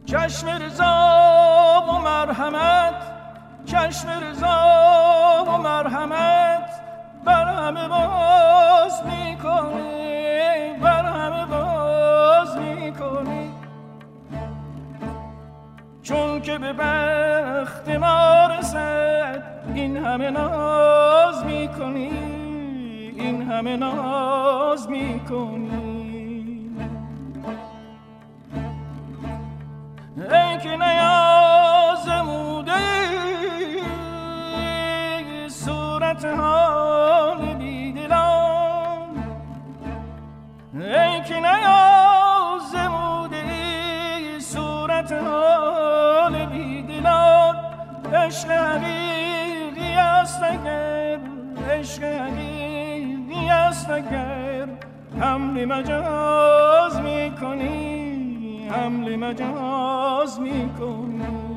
چشم رضا و مرحمت، چشم رضا و مرحمت بر همه باز میکنی، بر همه باز میکنی. چون که به بخت ما رسد این همه ناز میکنی، این همه ناز میکنی. ای که نیازموده صورت حال بیدلان، ای که نیازموده صورت حال بیدلان. عشق حقیقی است اگر، عشق حقیقی است اگر حمل مجاز میکنی، حمل مجاز میکنی.